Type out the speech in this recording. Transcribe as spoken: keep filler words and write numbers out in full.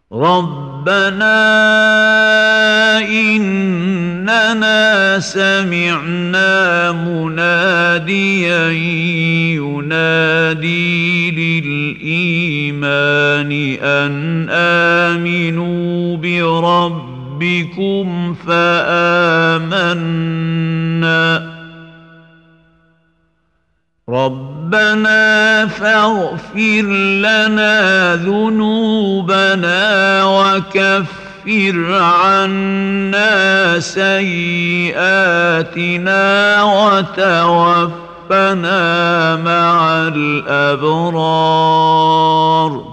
ربنا إننا سمعنا مناديا ينادي للإيمان أن آمنوا بربكم فآمنا ربنا فاغفر لنا ذنوبنا وكفر عنا سيئاتنا وتوفنا مع الأبرار